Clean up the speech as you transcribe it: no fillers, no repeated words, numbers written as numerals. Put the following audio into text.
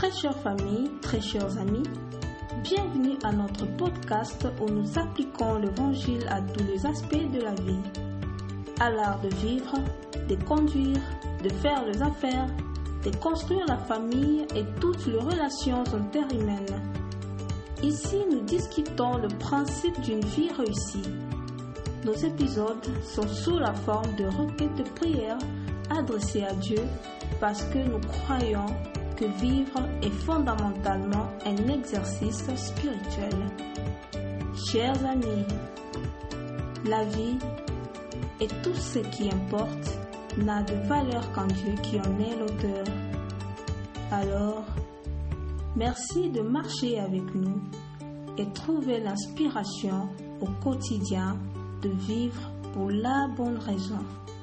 Très chère famille, très chers amis, bienvenue à notre podcast où nous appliquons l'évangile à tous les aspects de la vie. À l'art de vivre, de conduire, de faire les affaires, de construire la famille et toutes les relations interhumaines. Ici, nous discutons le principe d'une vie réussie. Nos épisodes sont sous la forme de requêtes de prière adressées à Dieu parce que nous croyons que vivre est fondamentalement un exercice spirituel. Chers amis, la vie et tout ce qui importe n'a de valeur qu'en Dieu qui en est l'auteur. Alors, merci de marcher avec nous et trouver l'inspiration au quotidien de vivre pour la bonne raison.